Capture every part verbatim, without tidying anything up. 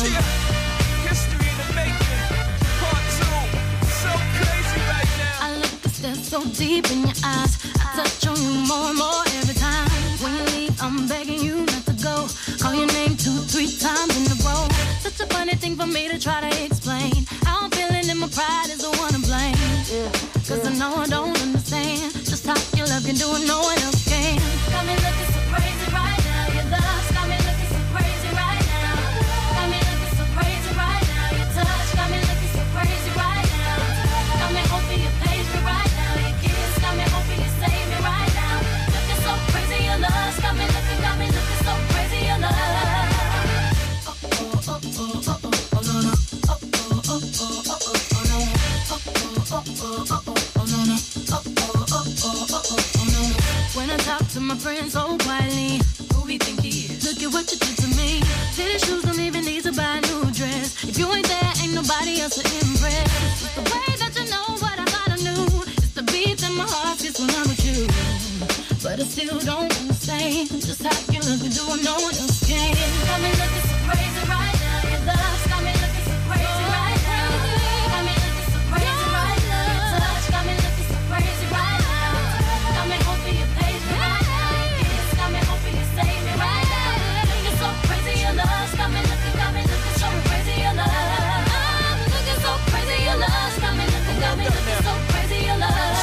Yeah, history in the making. Part two, so crazy right now. I look at stare so deep in your eyes. I touch on you more and more every time. When you leave, I'm begging you not to go. Call your name two, three times in a row. Such a funny thing for me to try to explain. How I'm feeling and my pride is the one to blame. Yeah. Cause I know I don't understand just how your love can do it, no one else can. Got me looking so crazy right now. Your love's got me looking so crazy right now. Got me looking so crazy right now. Your touch got me looking so crazy right now. Got me hoping you page me right now. Your kiss got me hoping you save me right now. Looking so crazy, your love's got me looking, got me looking so crazy, your love. Oh oh oh oh oh oh no no. Oh oh oh oh oh oh oh no. Oh oh oh oh oh oh no no. Oh oh oh oh oh oh no no. When I talk to my friends so quietly, who we think he is? Look at what you did to me. City shoes don't even need to buy a new dress. If you ain't there, ain't nobody else to impress. It's the way that you know what I thought I knew. It's the beat that my heart gets when I'm with you. But I still don't understand just how you look and do what no one else can. Got me looking so crazy right now. Your love's got me looking so crazy right now. Got me looking so crazy right now. Your touch got me looking so crazy right now. Got me hoping you page me right now. Your kiss got me hoping you save me right now. Looking so crazy, your love's got me looking, got me looking so crazy, your love. I'm looking so crazy, your love's got me looking, got me looking so crazy, your love.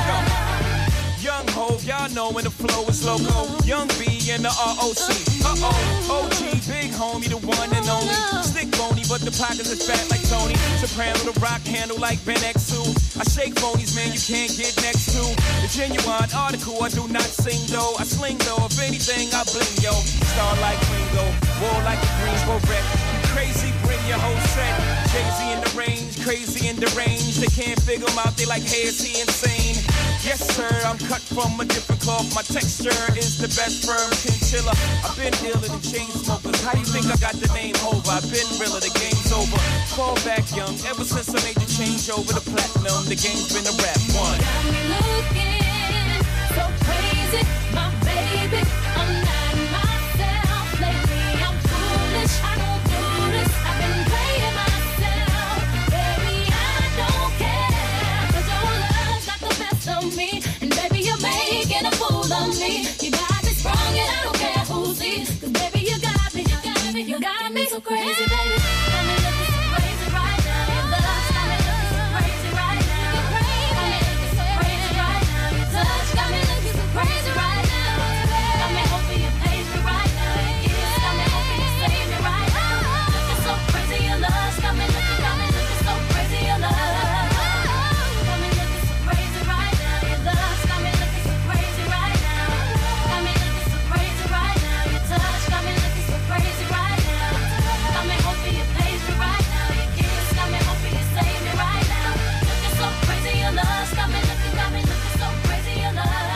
Young Hov, y'all know when the flow is loco. Young B and the R O C. Uh-oh, O G, big homie, the one and only. Stick bony, but the pockets is fat like Tony. Soprano, the rock handle like Ben X two. I shake phonies, man, you can't get next to. The genuine article, I do not sing though. I sling though, if anything, I bling, yo. Star like Ringo, war like a Greensboro wreck. Crazy, bring your whole set. Jay-Z in the range, crazy in the range. They can't figure him out, they like, hey, is he insane? Yes, sir, I'm cut from a different cloth. My texture is the best firm chinchilla. I've been dealing in chain smokers. How you think I got the name over? I've been realer, the game's over. Fall back young, ever since I made the change over the platinum, the game's been a rap one. Got me looking so crazy, my baby. I'm not myself lately. I'm foolish, I don't do this. I've been playing myself, baby. I don't care, 'cause your love's got the best of me, and baby you're making a fool of me. You got me sprung and I don't care who sees, 'cause baby you got me, you got me, you got me so crazy, baby. Got me looking so crazy right now. Your love's got me looking so crazy right now. Got me looking so crazy right now. Your touch got me looking so crazy right now. Got me hoping you page me right now. Your kiss got me hoping you save me right now. Looking so crazy, your love's got me looking, got me looking so crazy, your love. Got me looking so crazy right now. Your love's got me looking so crazy right now. Got me looking so crazy right now. Your touch got me looking so crazy right now. Got me hoping you page me right now. Your kiss got me hoping you save me right now. Looking so crazy, your love's got me looking, got me looking so crazy, your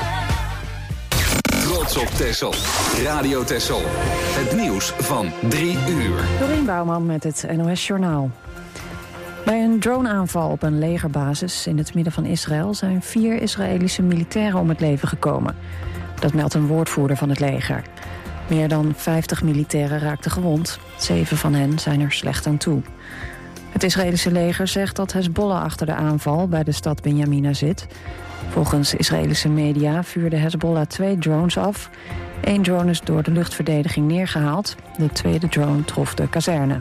love. Trots op Texel. Radio Texel. Het nieuws van drie uur. Dorien Bouwman met het N O S Journaal. Bij een droneaanval op een legerbasis in het midden van Israël zijn vier Israëlische militairen om het leven gekomen. Dat meldt een woordvoerder van het leger. Meer dan vijftig militairen raakten gewond. Zeven van hen zijn er slecht aan toe. Het Israëlische leger zegt dat Hezbollah achter de aanval bij de stad Benjamina zit. Volgens Israëlische media vuurde Hezbollah twee drones af. Eén drone is door de luchtverdediging neergehaald. De tweede drone trof de kazerne.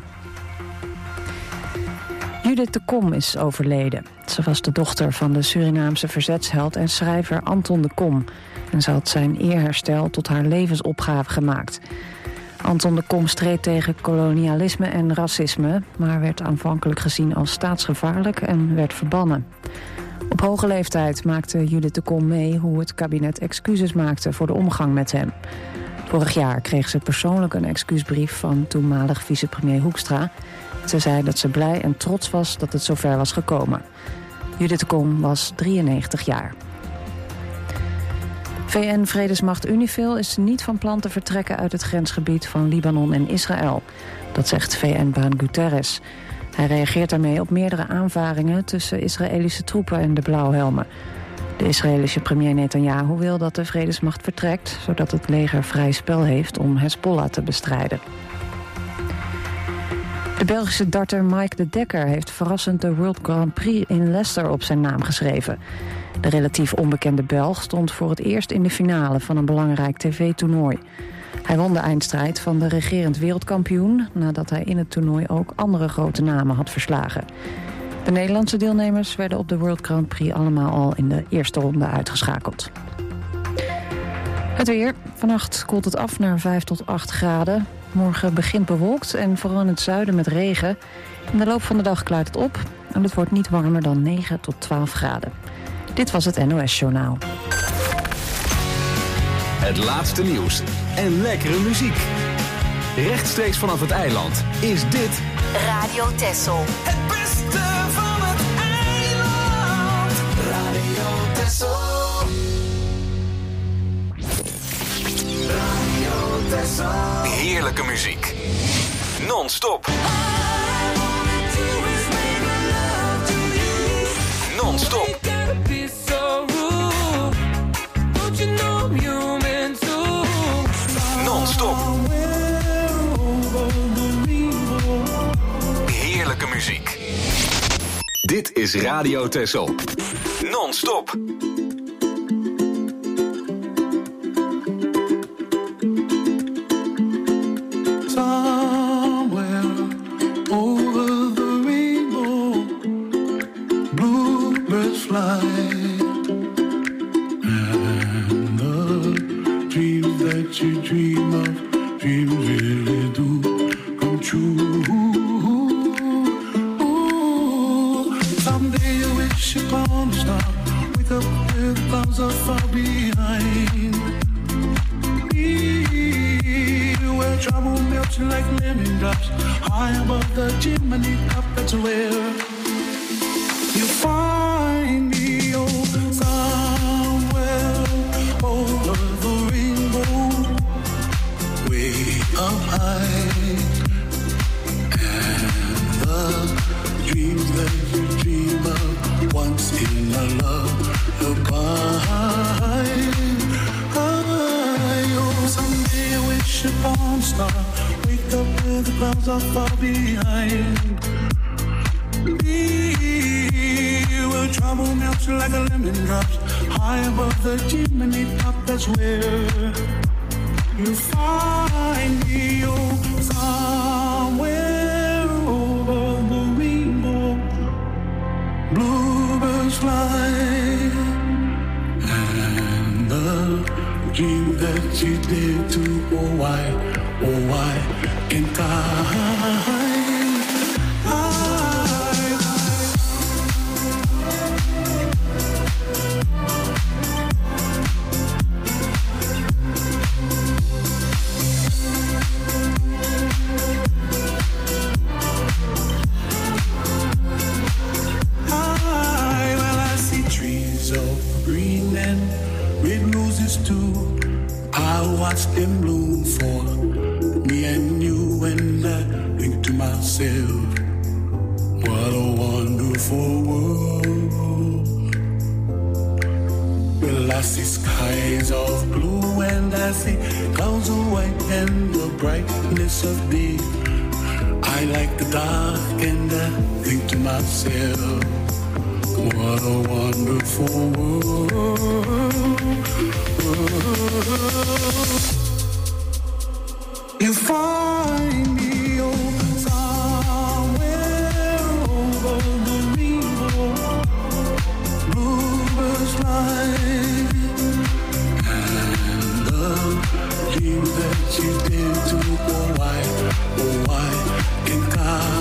Judith de Kom is overleden. Ze was de dochter van de Surinaamse verzetsheld en schrijver Anton de Kom. En ze had zijn eerherstel tot haar levensopgave gemaakt. Anton de Kom streed tegen kolonialisme en racisme, maar werd aanvankelijk gezien als staatsgevaarlijk en werd verbannen. Op hoge leeftijd maakte Judith de Kom mee hoe het kabinet excuses maakte voor de omgang met hem. Vorig jaar kreeg ze persoonlijk een excuusbrief van toenmalig vicepremier Hoekstra. Ze zei dat ze blij en trots was dat het zover was gekomen. Judith de Kom was drieënnegentig jaar. V N-vredesmacht UNIFIL is niet van plan te vertrekken uit het grensgebied van Libanon en Israël. Dat zegt V N-baan Guterres. Hij reageert daarmee op meerdere aanvaringen tussen Israëlische troepen en de blauwhelmen. De Israëlische premier Netanyahu wil dat de vredesmacht vertrekt, zodat het leger vrij spel heeft om Hezbollah te bestrijden. De Belgische darter Mike de Dekker heeft verrassend de World Grand Prix in Leicester op zijn naam geschreven. De relatief onbekende Belg stond voor het eerst in de finale van een belangrijk tv-toernooi. Hij won de eindstrijd van de regerend wereldkampioen nadat hij in het toernooi ook andere grote namen had verslagen. De Nederlandse deelnemers werden op de World Grand Prix allemaal al in de eerste ronde uitgeschakeld. Het weer. Vannacht koelt het af naar vijf tot acht graden. Morgen begint bewolkt en vooral in het zuiden met regen. In de loop van de dag klaart het op en het wordt niet warmer dan negen tot twaalf graden. Dit was het N O S-journaal. Het laatste nieuws en lekkere muziek. Rechtstreeks vanaf het eiland is dit Radio Texel. Het beste van het eiland. Radio Texel. Radio Texel. heerlijke muziek. Non-stop. Non-stop. Non-stop. Heerlijke muziek. Dit is Radio Texel. Non-stop. You dream of, dreams really do come true. Ooh, someday you wish upon a star, wake up with clouds are far behind. Where trouble melts like lemon drops, high above the chimney top, that's where you find me. Oh, somewhere over the rainbow, way up high, and the dreams that you dream of once in a lullaby. Oh, someday I wish upon a star, wake up where the clouds are far behind. Where trouble melts like a lemon drops, high above the chimney top, that's where you find me. Oh, somewhere over the rainbow, bluebirds fly, and the dream that you did to, oh why, oh why can't I? Watch them bloom for me and you, and I think to myself, what a wonderful world. Well, I see skies of blue and I see clouds of white and the brightness of day. I like the dark and I think to myself, what a wonderful world. You find me, oh, somewhere over the rainbow, bluebirds fly, and the dream that you did to, oh why, oh why can't I?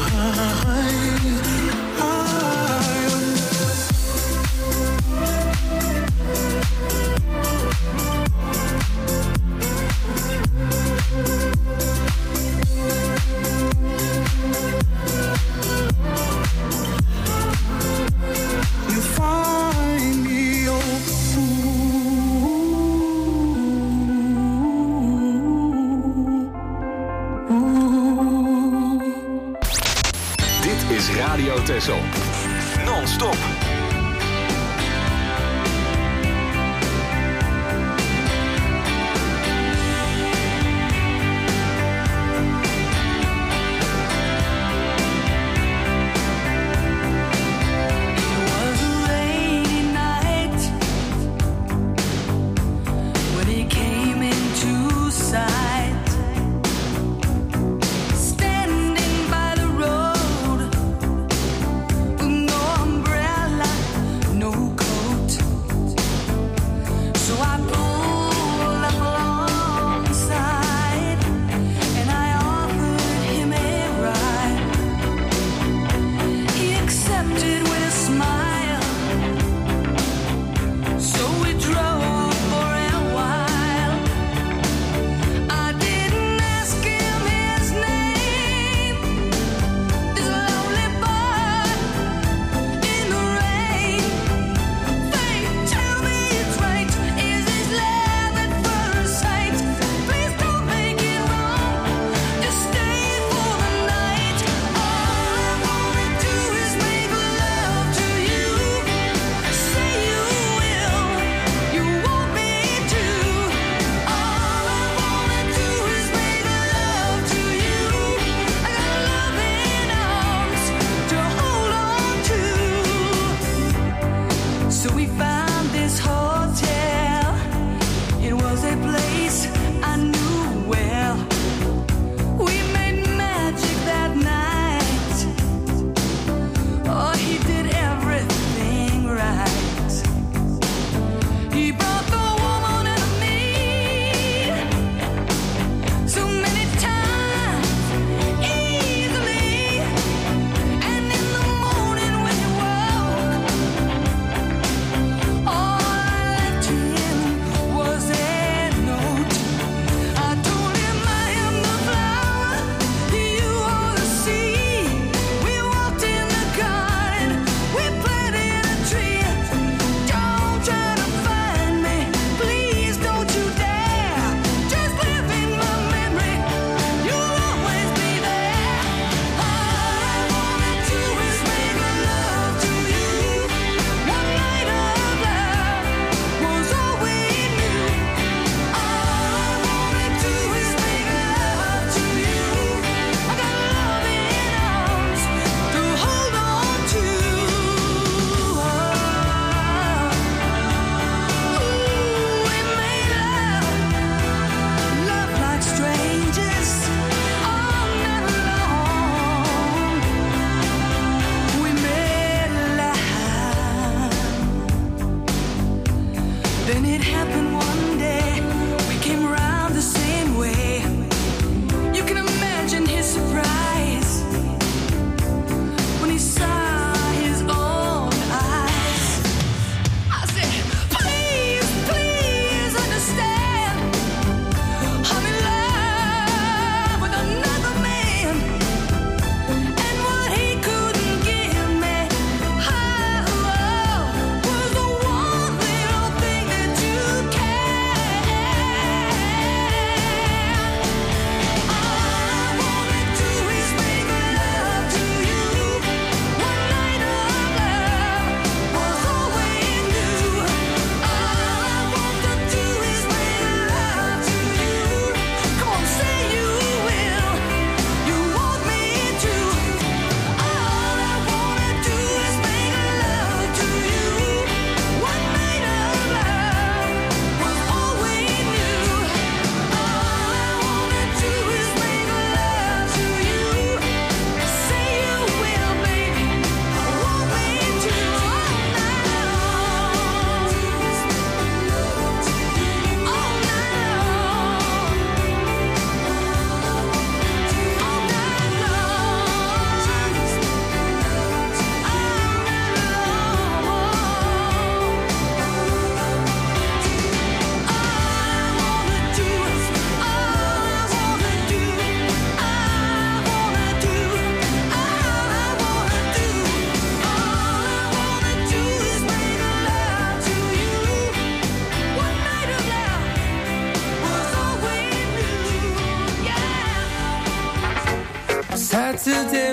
Radio Texel. Non-stop.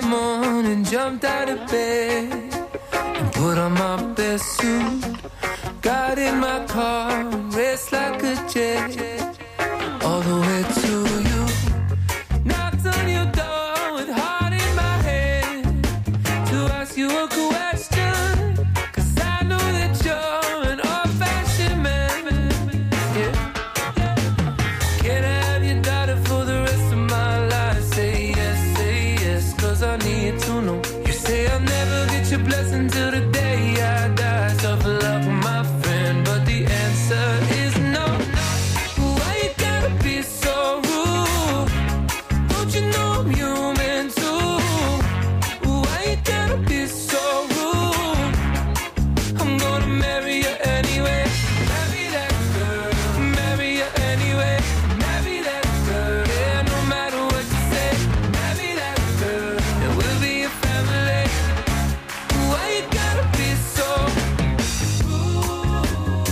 Sunday morning, jumped out of bed and put on my best suit. Got in my car, raced like a jet all the way to you. Knocked on your door with heart in my head to ask you a question, 'cause I know that you're an old-fashioned man. Yeah. Can I have your daughter for the rest of my life? Say yes, say yes, 'cause I need to know. You say I'll never get your blessing till the day I die. Tough luck, my friend, but the answer is no. Why you gotta be so rude? Don't you know I'm human too? Why you gotta be so rude? I'm gonna marry you anyway. Marry that girl, marry you anyway. Marry that girl, yeah, no matter what you say. Marry that girl, and we'll be a family. Why you gotta be so rude?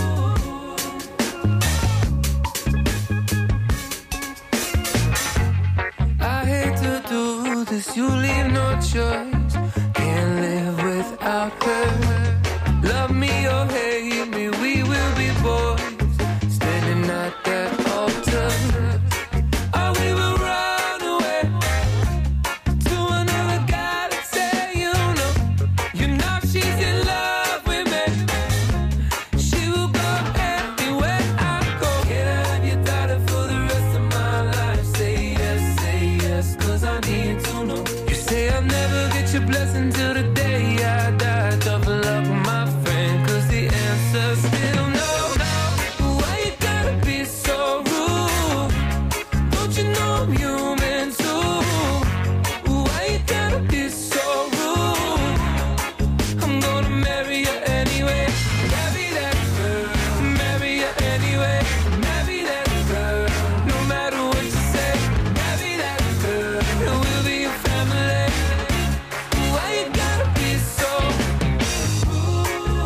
I hate to do this, you leave no choice. Can't live without her. Love me or hate me, we will be boys, standing at that altar. Or we will run away to another guy that say you know. You know she's in love with me. She will go anywhere I go. Can I have your daughter for the rest of my life? Say yes, say yes, 'cause I need to know. You say I'll never get your blessing till the day I die. Tough luck, my friend, 'cause the answer's still no. Why you gotta be so rude? Don't you know I'm human too? Why you gotta be so rude? I'm gonna marry you anyway. Marry that girl, marry you anyway. Marry that girl, no matter what you say. Marry that girl, and we'll be a family. Why you gotta be so rude?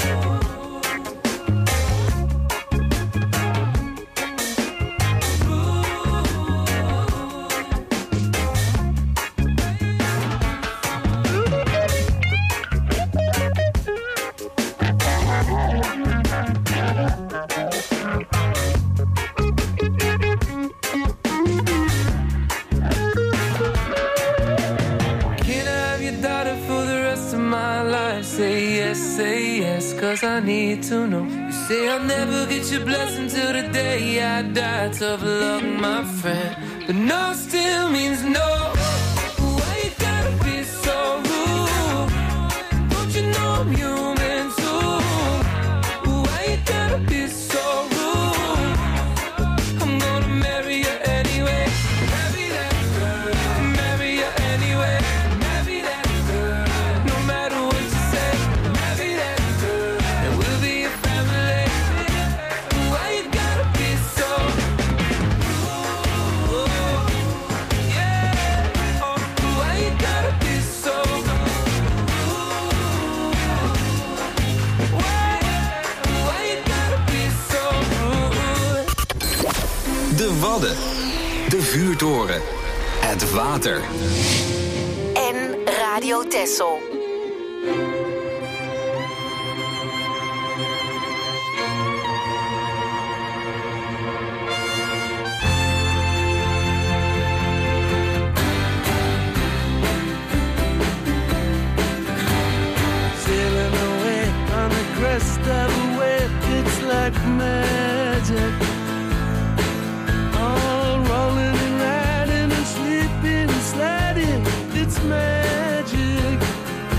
Can I have your daughter for the rest of my life? Say yes, say yes, 'cause I need to know. You say I'll never get your blessing till the day I die. Tough luck, my friend, but no still means no. Why you gotta be so rude? Don't you know I'm human too? Why you gotta be so rude? I'm gonna marry you anyway. Marry that girl, marry you anyway. Marry that girl, no matter what you say. Marry that girl, and we'll be a family. Why you gotta be so rude? Yeah. Oh, why you gotta be so rude? Why? Why you gotta be so rude? De Wadden. De Vuurtoren. Het water. En Radio Texel. Sailing away on the crest of a wave, it's like magic. All rolling and riding and sleeping and sliding, it's magic.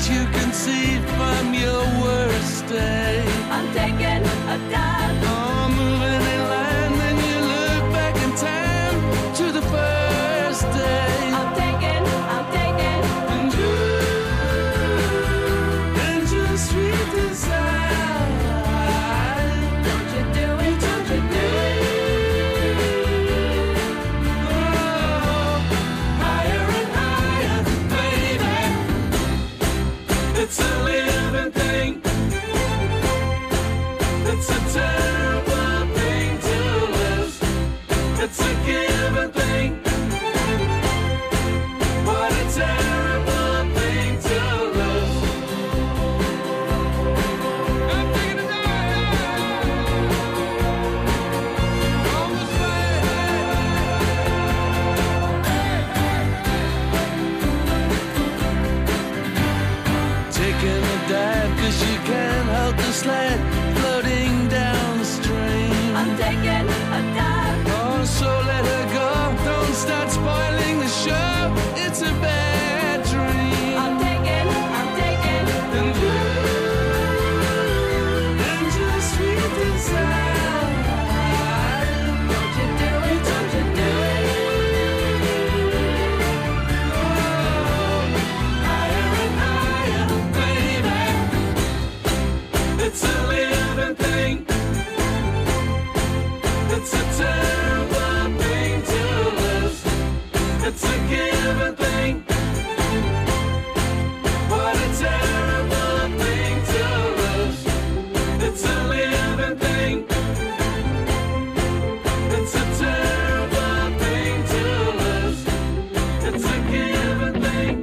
that you can see from your worst day. I'm taking a dive. Oh, moving in line, then you look back in time to the first day. I'm taking, I'm taking. And you, and your sweet desire. Don't you do it, don't you do it. Oh, higher and higher, baby. It's a living thing. It's a terrible thing to lose. It's a given thing. What a terrible thing to lose. I'm taking it down. On the taking a dive cause you can't hold the sled floating down the stream. I'm taking a dive. Oh, so let her go. Don't start spoiling the show. It's a bad dream. I'm taking, I'm taking. And you, and your sweet desire. Don't you do it, don't you do it. Oh, higher and higher, baby. It's a living thing. It's a terrible thing to lose. It's a given thing. What a terrible thing to lose. It's a living thing. It's a terrible thing to lose. It's a given thing.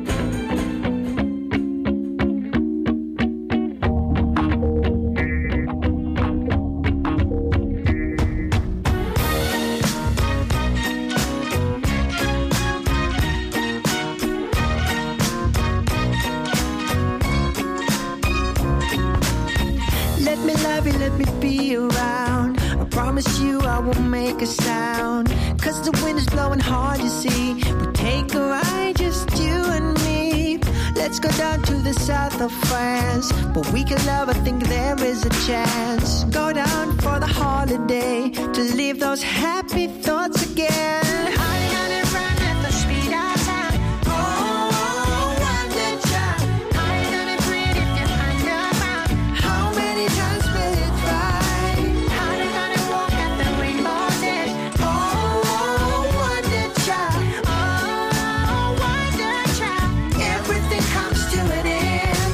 Let me love you, let me be around. I promise you I won't make a sound. Cause the wind is blowing hard, you see. We take a ride, just you and me. Let's go down to the south of France. But we can love, I think there is a chance. Go down for the holiday to leave those happy thoughts again. I'm gonna run at the speed of sound. Oh, wonder child. I'm gonna breathe if you're underground. How many times will it try? How they gonna walk at the rainbow's edge? Oh, wonder child. Oh, wonder child. Everything comes to an end.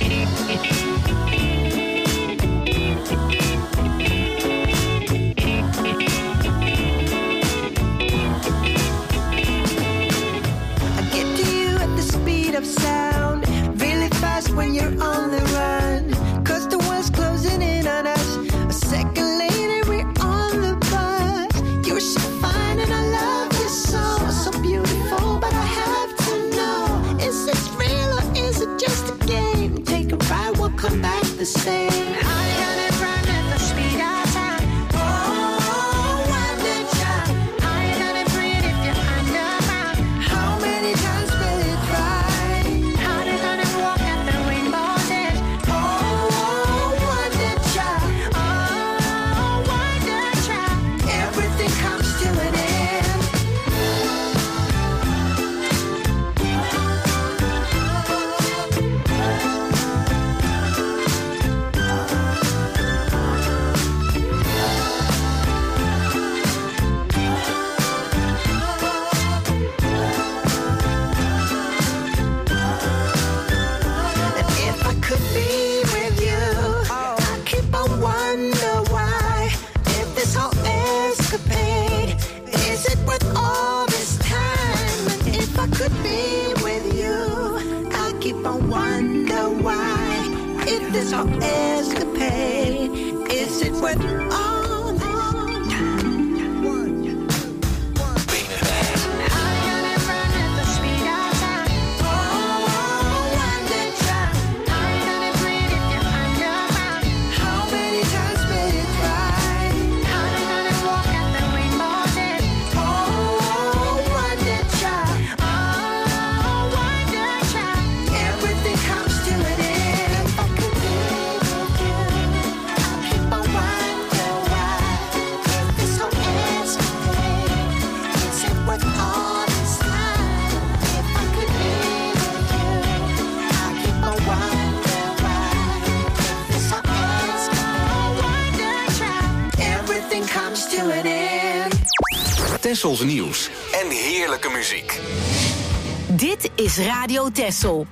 I get to you at the speed of sound. Really fast when you're on the run. Cause the world's closing in on us. A second later we're on the bus. You're so fine and I love you so. So beautiful, but I have to know. Is this real or is it just a game? Take a ride, we'll come back the same. I'm gonna run at the speed of sound. Oh, wonder child. I'm gonna breathe if you're underground. How many times will it try? How they gonna walk at the rainbow's edge? Oh, wonder child. Oh, wonder child. Everything comes to an end. And if I could be with you, I'd keep on wonder why. If this whole escapade, is it worth all this time? And if I could be with you, I'd keep on wonder why. If this whole escapade, is it worth all this time? I'm gonna run at the speed of sound. Oh, wonder child. I'm gonna breathe if you're underground. How many times will it try? How they gonna walk at the rainbow's edge? Oh, wonder child. Oh, wonder child. Everything comes to Tessels nieuws en heerlijke muziek. Dit is Radio Tessel.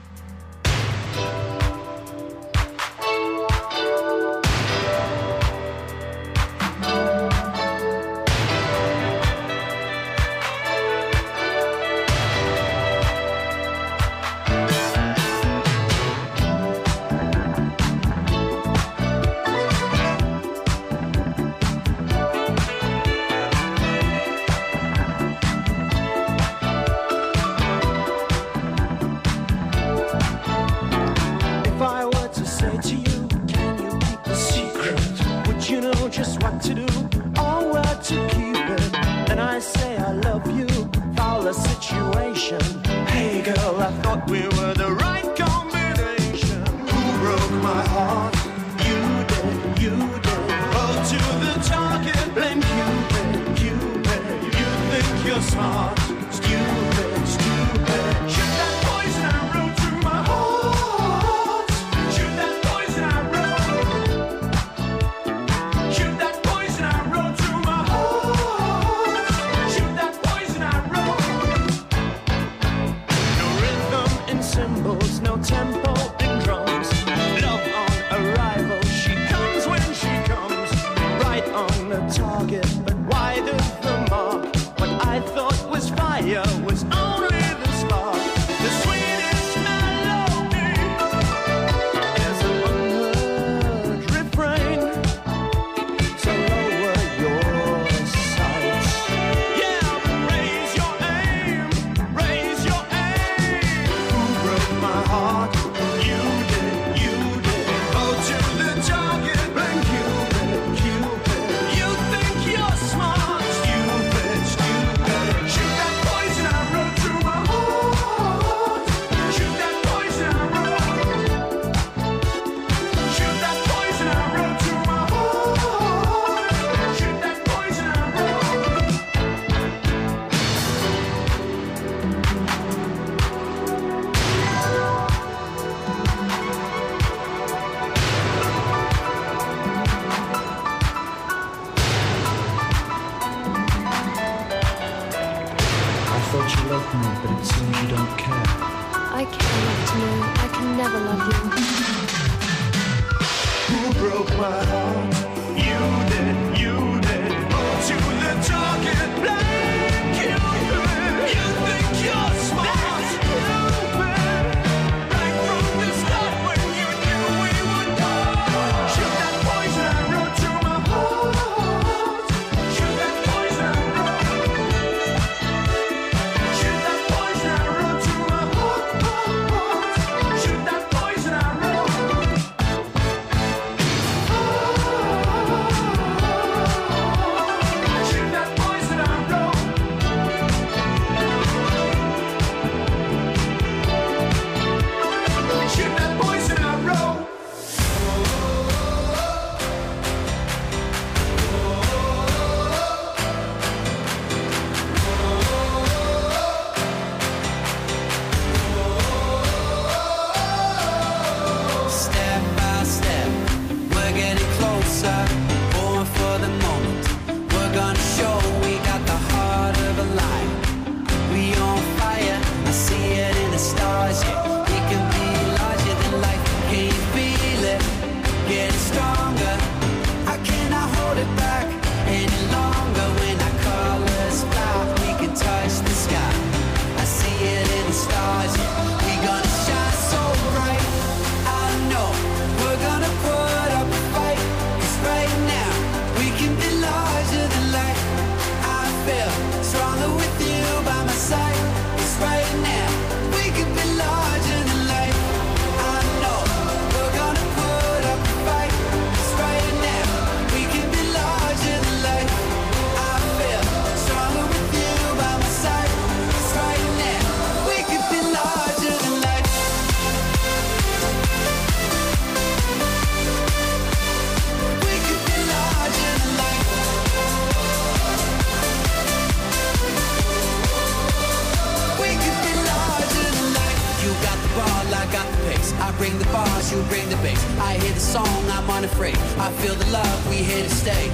bring the bars, you bring the bass. I hear the song, I'm unafraid. I feel the love, we here to stay.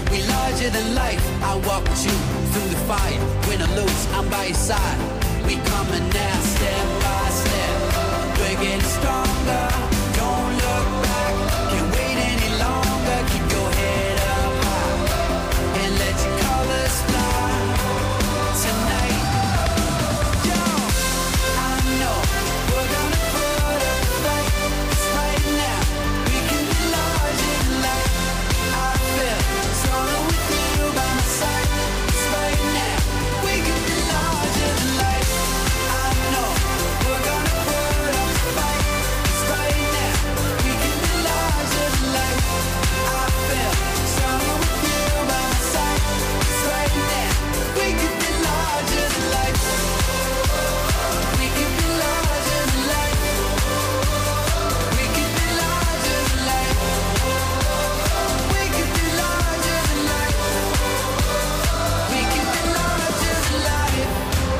We larger than life. I walk with you through the fire. Win or lose, I'm by your side. We coming now, step by step. We're getting stronger. Don't look back. Can't wait any longer. Keep your head up high and let your colors fly tonight. Yo, I know we're gonna put up a fight. 'Cause right now we can be larger than life. I feel stronger with you by my side. 'Cause right now we can be larger than life. I know we're gonna put up a fight. 'Cause right now we can be larger than life. I feel stronger with you by my side. 'Cause right now we can be larger than life. We can be larger than life. We can be larger than life. We can be larger than life. We can be larger than life.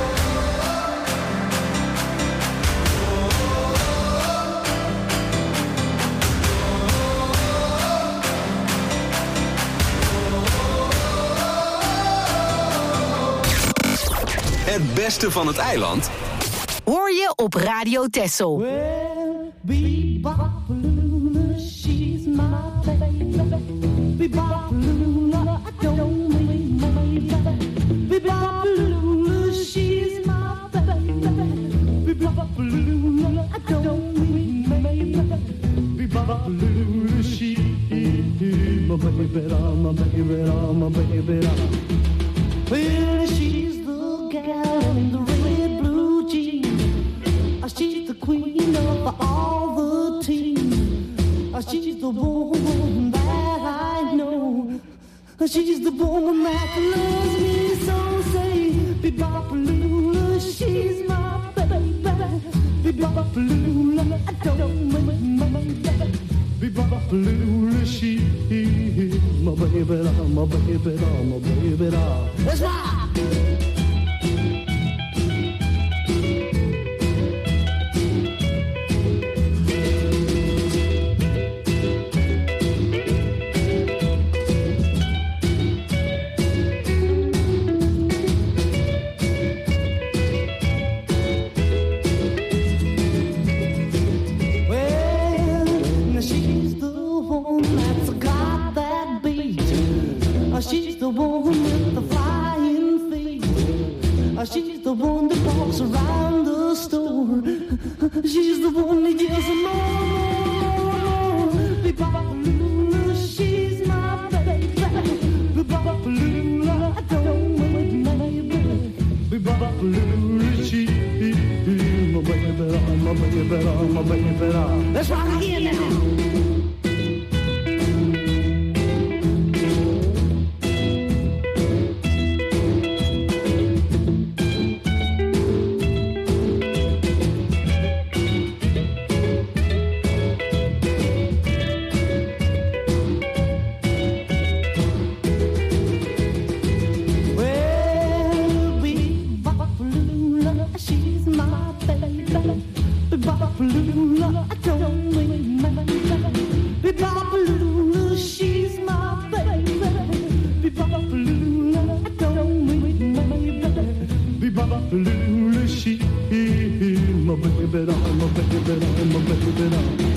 Het beste van het eiland Hoor je op Radio Texel. Well, Bebop-a-Lula, she's my baby. Bebop-a-Lula, I don't mean my baby. Bebop-a-Lula, she's my baby. Bebop-a-Lula, I don't mean my baby. Bebop-a-Lula, she's my baby, my baby, my baby. Well, she's the gal in the red blue jeans. She's the queen of all the team. She's the woman that I know. She's the woman that loves me so. Say, Bebop-a-Lula, she's my baby. Bebop-a-Lula, I don't mind my baby. Bebop-a-Lula, she's my baby, my baby, my baby. Let's rock! She's the one with the flying feet. She's the one that walks around the store. She's the one that yells more, more, more. Bebop-a-Lula, she's my baby. Bebop-a-Lula, I don't want my baby. Bebop-a-Lula, she's my baby, my baby, my baby. Let's rock again now. Bebop-a-Lula, I don't mean my baby. Bebop-a-Lula, she's my baby. Bebop-a-Lula, I don't mean my baby. Bebop-a-Lula, she's my baby, my baby, my baby.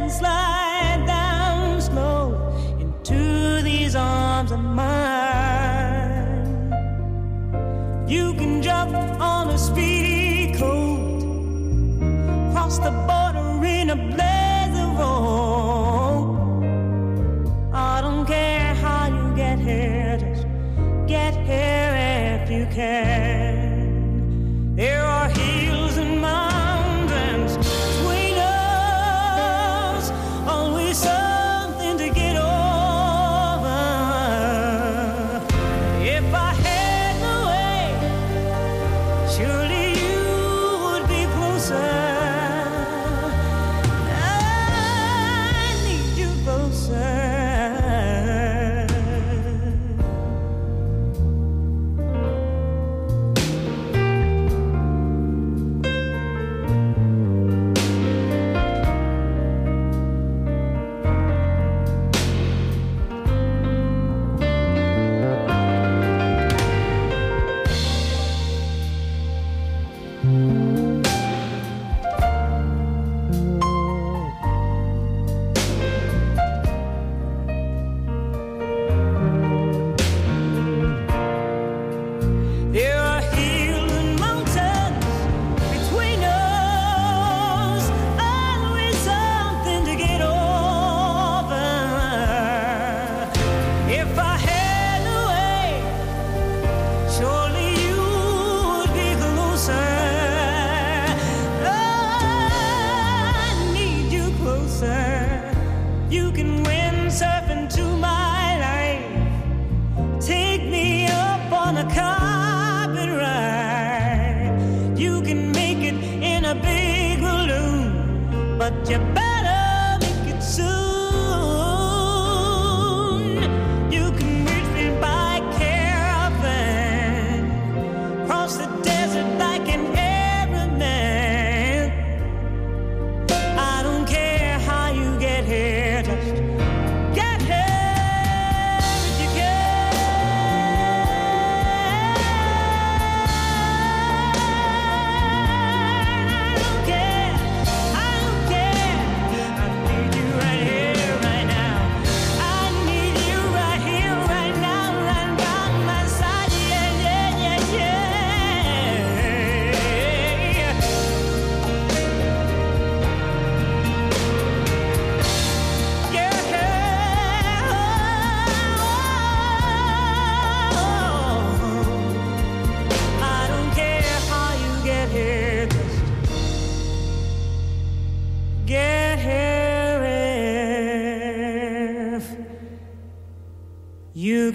and slide down slow into these arms of mine. You can jump on a speedy coat, cross the border in a blaze of hope. I don't care how you get here, just get here if you can. There are hills and mountains between us, always something to get over. If I had the way, surely you would be closer. I need you closer. There are hills and mountains between us, always something to get over. If I had a way, surely you would be closer. I need you closer. You can windsurf into my life, take me up on a carpet ride. You can make it in a big balloon, but you better make it soon. You can reach me by caravan, cross the desert like an Arab man. I don't care how you get here, just get here if you can. I don't care, I don't care. I need you right here, right now. I need you right here, right now, right by my side. Yeah, yeah, yeah, yeah. I don't care how you get here, just get here if you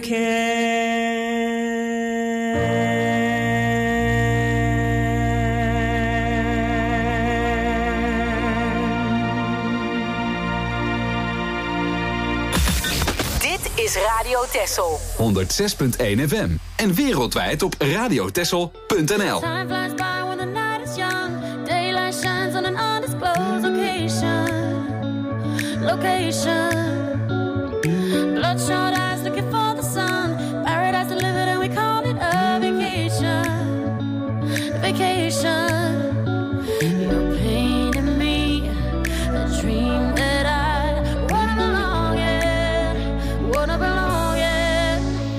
can. Dit is Radio Texel. honderdzes punt één F M. En wereldwijd op radiotessel punt n l. Time flies by when the night is young. Daylight shines on an undisclosed location. Location. Bloodshot eyes looking for the sun. Paradise delivered and we call it a vacation. Vacation. You're painting me a dream that I wanna belong in. Wanna belong in.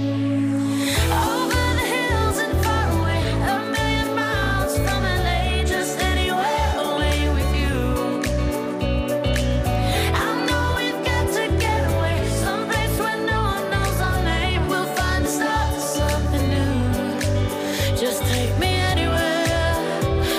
Over the hills and far away, a million miles from L A, just anywhere away with you. I know we've got to get away, someplace where no one knows our name. We'll find the start to something new. Just take me anywhere,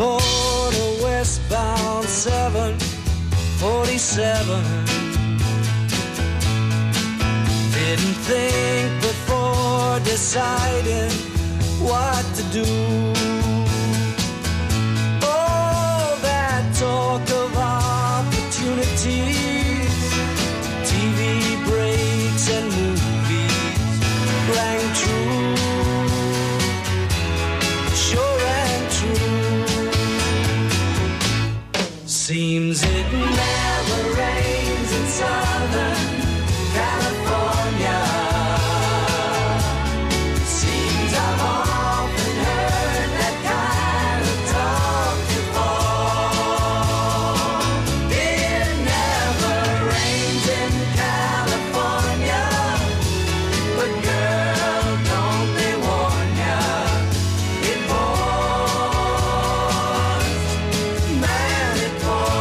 quarter westbound seven forty-seven. Didn't think before deciding what to do. Oh, that talk of opportunities, T V breaks and movies rang true, sure and true. Seems it never rains in Southern California. Seems I've often heard that kind of talk before. It never rains in California, but girl, don't they warn ya, it pours, man, it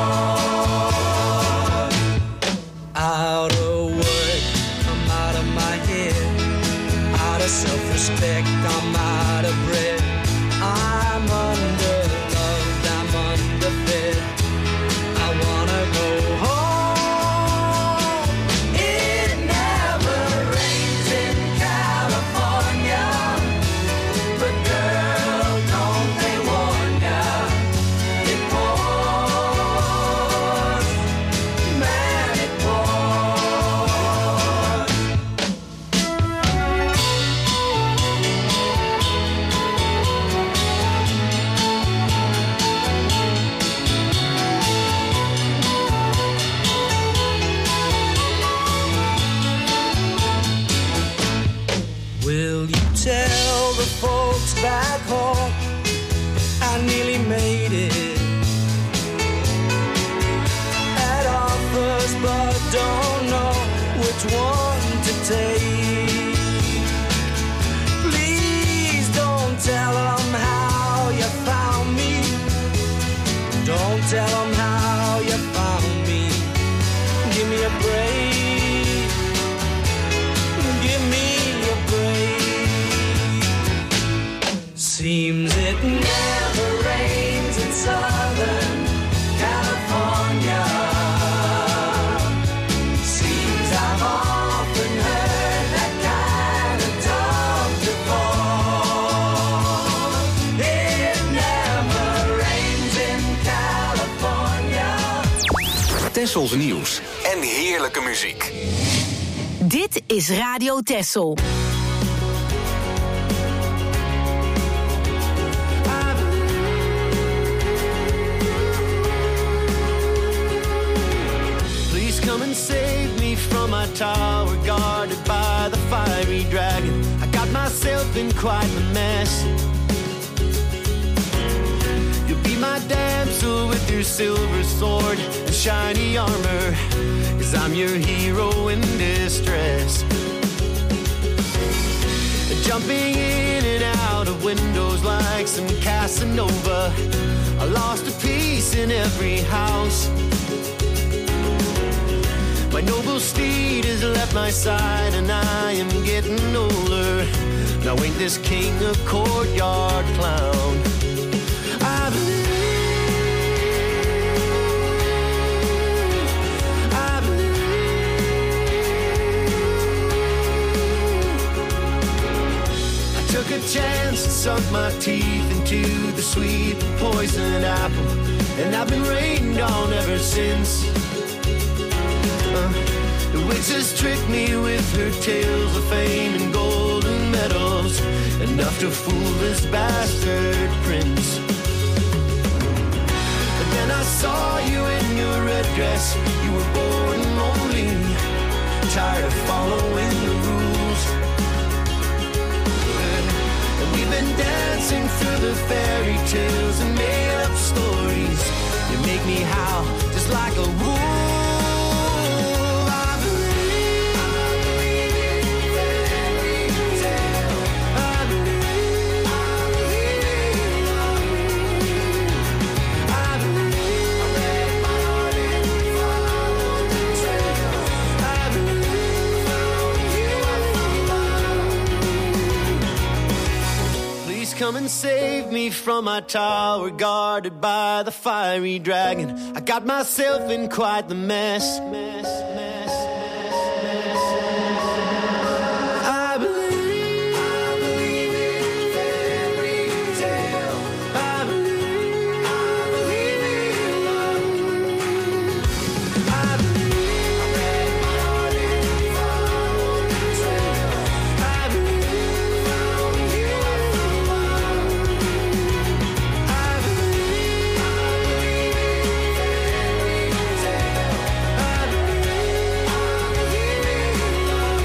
pours. Out of work, I'm out of my head. Out of self-respect, I'm out of breath. I'm underloved, I'm underfed. I wanna go home. It never rains in California, but girl, don't they warn ya, it pours, man, it pours. Will you tell the folks back home I nearly made it? At offers, but don't know which one to take. Please don't tell them how you found me. Don't tell them how you found me. Give me a break. Give me a break. Seems it never rains in Southern California. Seems I've often heard that kind of talk before. It never rains in California. Tessels nieuws en heerlijke muziek. Dit is Radio Tessel. Please come and save me from my tower guarded by the fiery dragon. I got myself in quite a mess. You'll be my damsel with your silver sword and shiny armor, 'cause I'm your hero in distress. Jumping in and out of windows like some Casanova. I lost a piece in every house. My noble steed has left my side and I am getting older. Now ain't this king a courtyard clown? I believe, I believe. I took a chance and sunk my teeth into the sweet poisoned apple, and I've been rained on ever since. Uh, the witch has tricked me with her tales of fame and golden medals, enough to fool this bastard prince. But then I saw you in your red dress. You were born lonely, tired of following the rules. And we've been dancing through the fairy tales and made up stories. You make me howl just like a wolf. Come and come save me from my tower guarded by the fiery dragon. I got myself in quite the mess, mess, mess, mess, mess. I believe, I believe in fairy tale. I believe, I believe in love. I believe I read my heart and followed the trail. I believe found you after a while. I believe, I believe in fairy tale. I believe, I believe in love.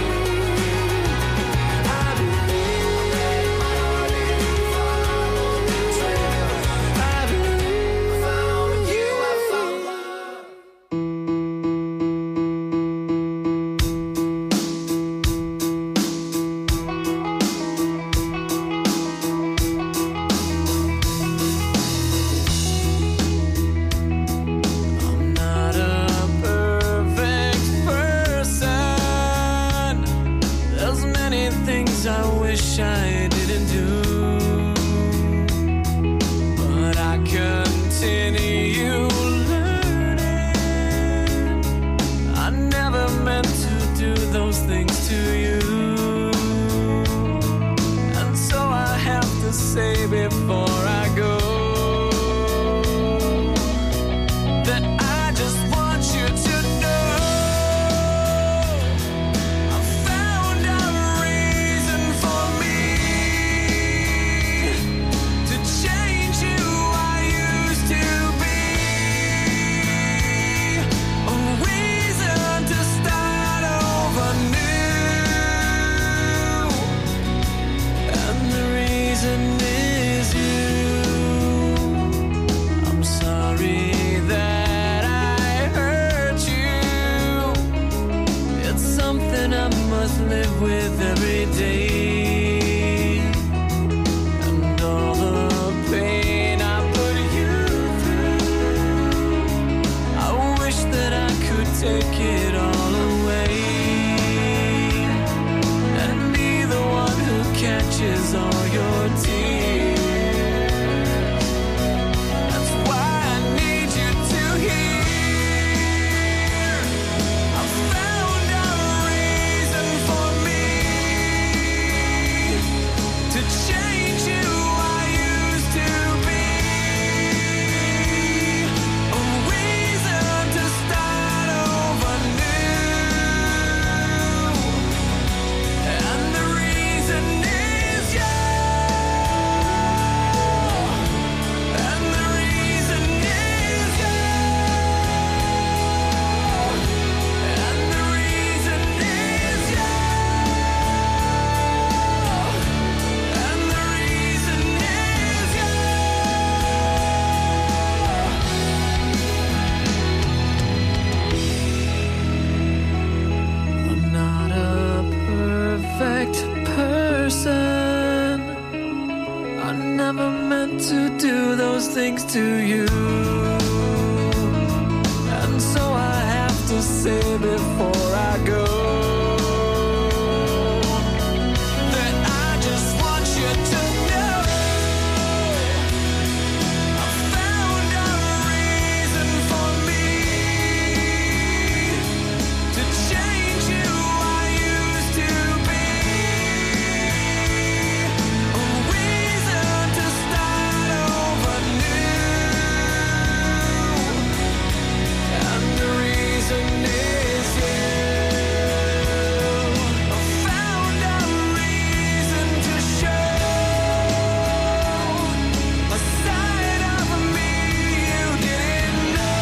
I believe I read my heart and followed the trail. I believe found you, I found love. I'm not a perfect person. There's many things I wish I didn't do, but I continue learning. I never meant to do those things to you, and so I have to say before I go that I just want you to know I found a reason for me to change who I used to be, a reason to start over new, and the reason is you. I'm sorry that I hurt you. It's something I must live with every day, and all the pain I put you through, I wish that I could take it all away and be the one who catches all your tears. That's why I need you to hear I found a reason for me to change who I used to be, a reason to start over new, and the reason is you, and the reason is you, and the reason is you, and the reason is you. I'm not a perfect person. I never meant to do those things to you, and so I have to say before I go that I just want you to know I found a reason for me to change who I used to be, a reason to start over new, and the reason is you. I found a reason to show a side of me you didn't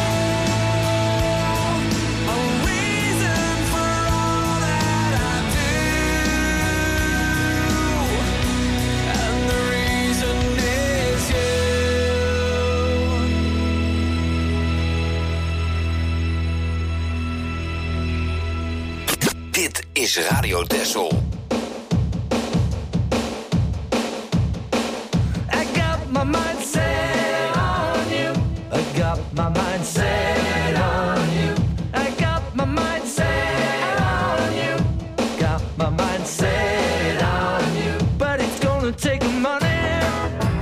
know, a reason for all that I do, and the reason is you. Dit is Radio Texel. I got my mind set on you. I got my mind set on you. I got my mind set on you. Got my mind set on you. But it's gonna take money.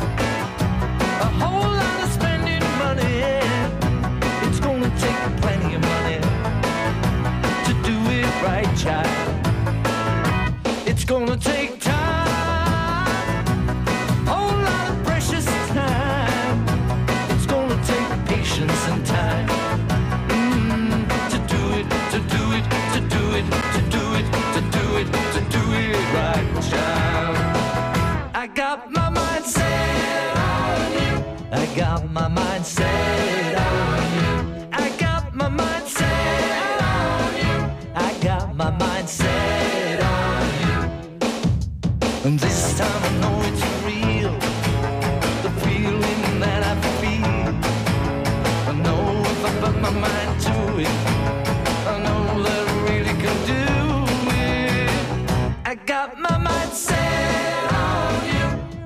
time I know it's real. The feeling that I feel, I know if I put my mind to it, I know that I really can do it. I got my mind set on you,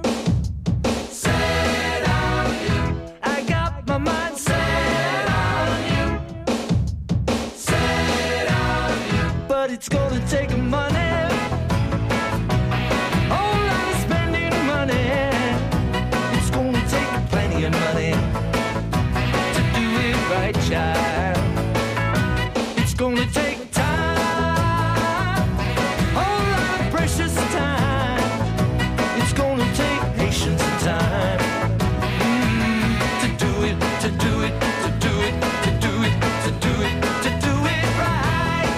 set on you. I got my mind set on you, set on you. But it's gonna take money. Money to do it right, child. It's gonna take time, a lot of precious time. It's gonna take patience and time mm, to do it, to do it, to do it, to do it, to do it, to do it right.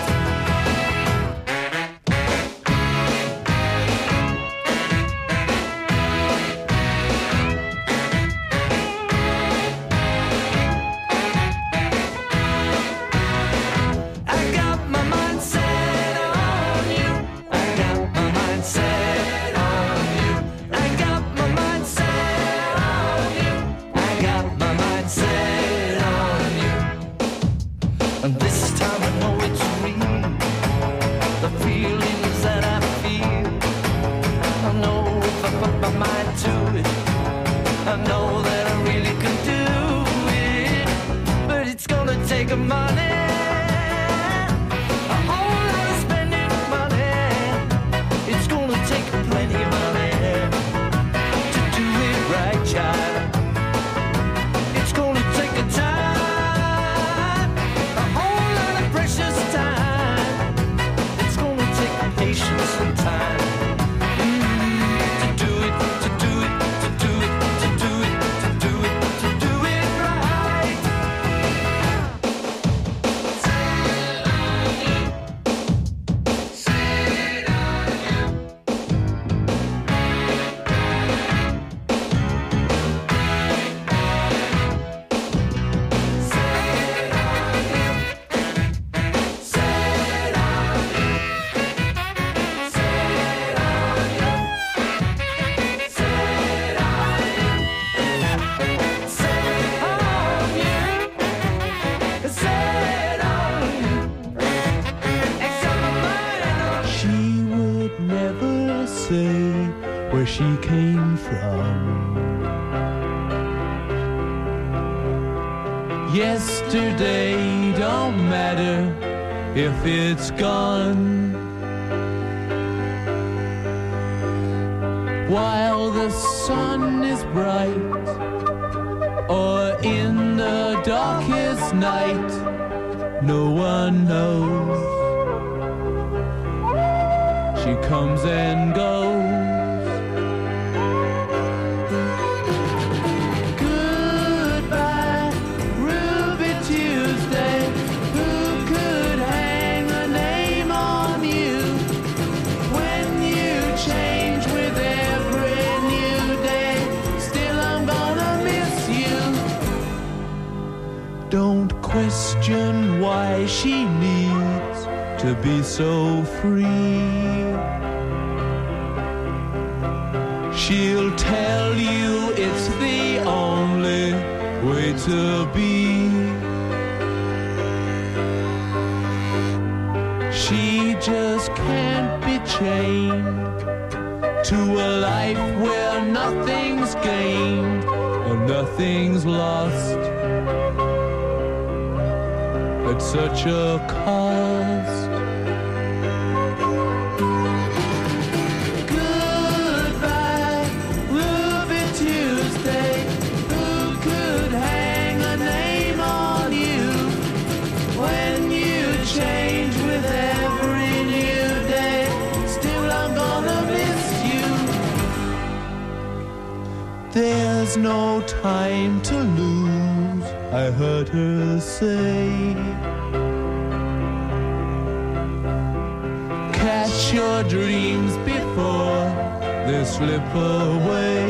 She came from. Yesterday don't matter if it's gone. While the sun is bright, or in the darkest night, no one knows. She comes and goes. Don't question why she needs to be so free. She'll tell you it's the only way to be. She just can't be chained to a life where nothing's gained and nothing's lost at such a cost. Goodbye, Ruby Tuesday. Who could hang a name on you when you change with every new day? Still I'm gonna miss you. There's no time to lose, I heard her say. Catch your dreams before they slip away.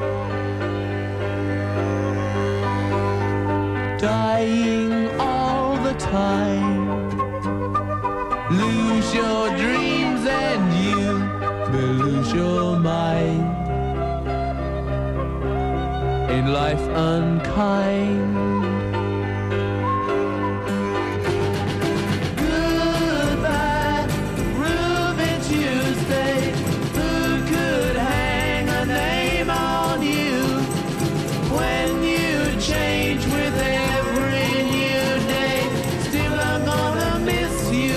Dying all the time. Lose your dreams and you will lose your mind. in life unkind. Goodbye, Ruby Tuesday. Who could hang a name on you when you change with every new day? Still I'm gonna miss you.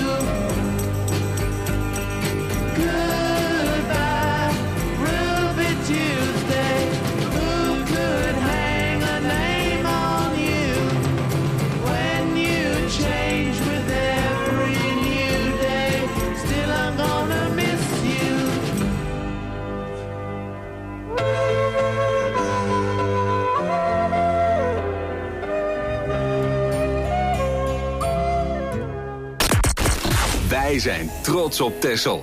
Goodbye, Ruby Tuesday. Who could hang a name on you when you change with every new day? Still I'm gonna miss you. Wij zijn trots op Texel.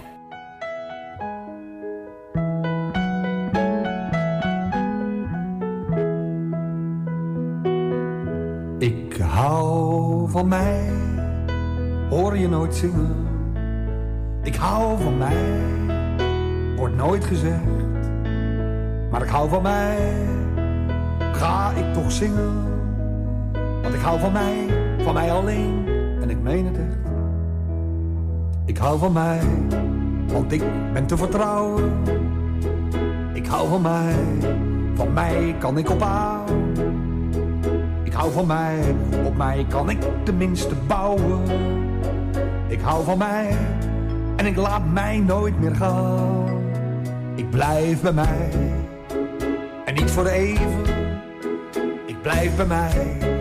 Ik hou van mij, hoor je nooit zingen. Ik hou van mij, wordt nooit gezegd. Maar ik hou van mij, ga ik toch zingen. Want ik hou van mij, van mij alleen. En ik meen het echt. Ik hou van mij, want ik ben te vertrouwen. Ik hou van mij, van mij kan ik ophouden. Ik hou van mij, op mij kan ik tenminste bouwen. Ik hou van mij, en ik laat mij nooit meer gaan. Ik blijf bij mij, en niet voor even. Ik blijf bij mij,